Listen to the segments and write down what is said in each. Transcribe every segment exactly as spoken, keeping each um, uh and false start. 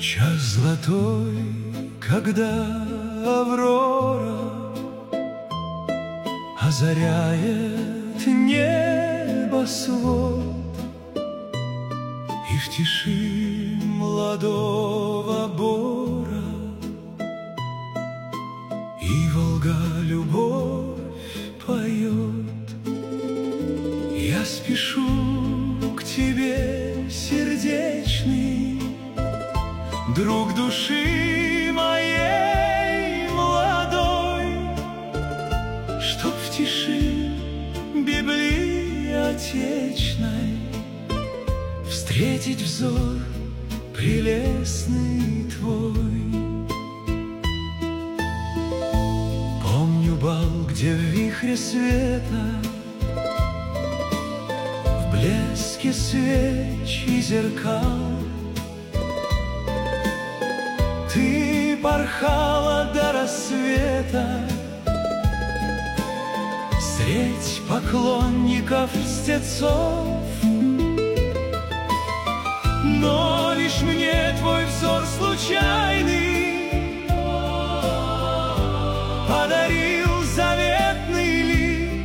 час золотой, когда аврора озаряет небосвод, и в тиши молодого бора и Волга любовь поет. Я спешу к тебе, сердечный друг души моей молодой, чтоб в тиши библиотечной встретить взор прелестный твой. Помню бал, где в вихре света, в блеске свеч и зеркал, ты порхала до рассвета средь поклонников льстецов. Но лишь мне твой взор случайный подарил заветный лик,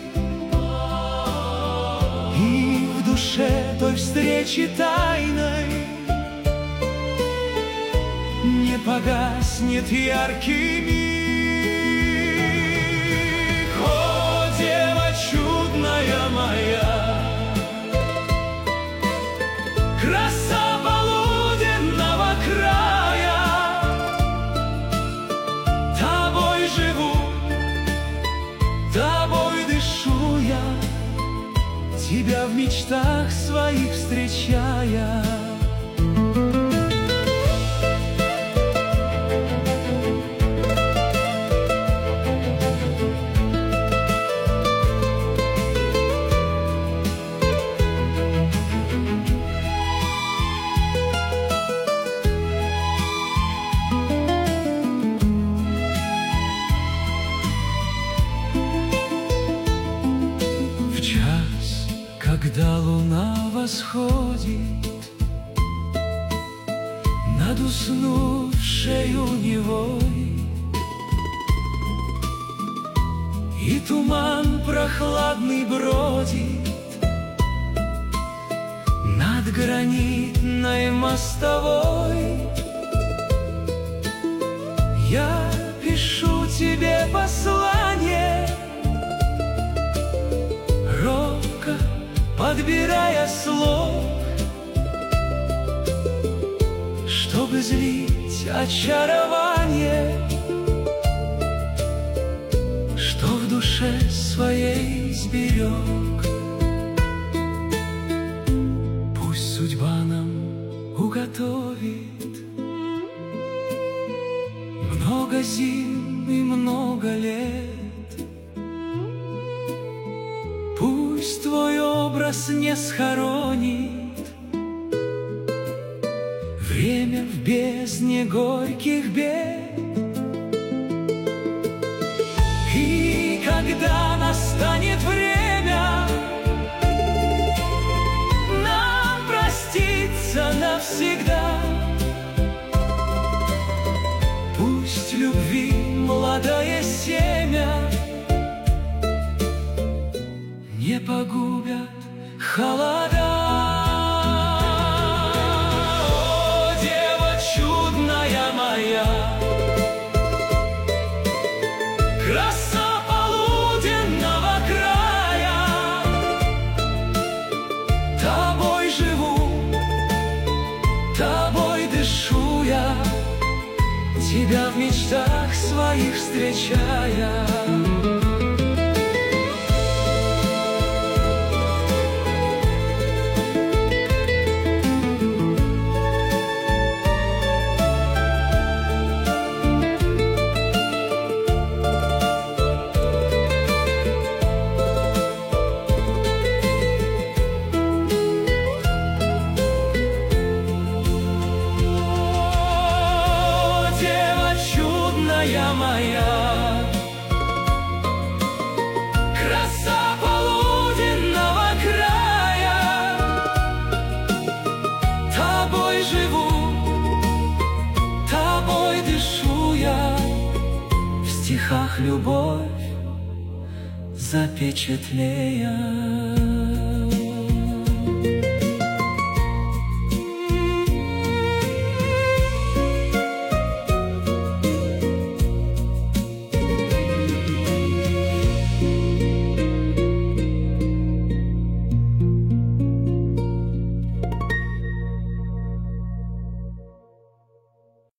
и в душе той встречи тайной не погаснет яркий миг. О, дева чудная моя, краса полуденного края, тобой живу, тобой дышу я, тебя в мечтах своих встречая. Когда луна восходит над уснувшею Невой, и туман прохладный бродит над гранитной мостовой, я пишу тебе послание, робко подбирая слов, чтобы злить очарование, что в душе своей сберег. Пусть судьба нам уготовит много зим и много лет, пусть твой образ не схоронит время в бездне горьких бед. И когда настанет время нам проститься навсегда, пусть любви молодое семя не погубят холода. О, дева чудная моя, краса полуденного края, тобой живу, тобой дышу я, тебя в мечтах своих встречая. Моя, краса полуденного края, тобой живу, любовь запечатлея.